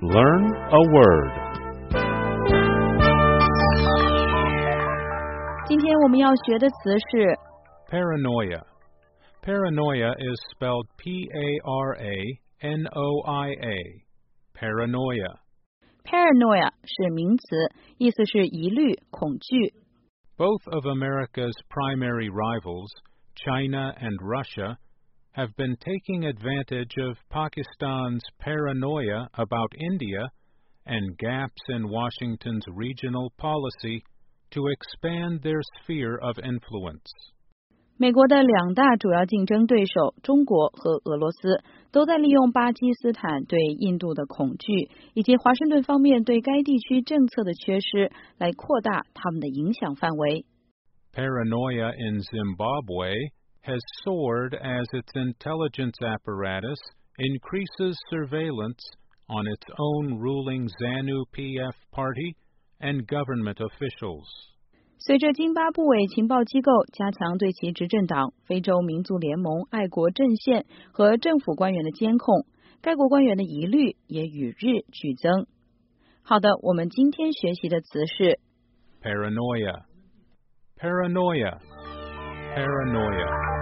Learn a word. 今天我们要学的词是 Paranoia. Paranoia is spelled P-A-R-A-N-O-I-A. Paranoia. paranoia 是名词，意思是疑虑、恐惧。 Both of America's primary rivals, China and Russia, have been taking advantage of Pakistan's paranoia about India and gaps in Washington's regional policy to expand their sphere of influence. 美国的两大主要竞争对手中国和俄罗斯都在利用巴基斯坦对印度的恐惧，以及华盛顿方面对该地区政策的缺失，来扩大他们的影响范围。 Paranoia in Zimbabwe has soared as its intelligence apparatus increases surveillance on its own ruling ZANU-PF party and government officials. 随着津巴布韦情报机构加强对其执政党非洲民族联盟爱国阵线和政府官员的监控，该国官员的疑虑也与日俱增。好的，我们今天学习的词是 Paranoia. Paranoia. Paranoia.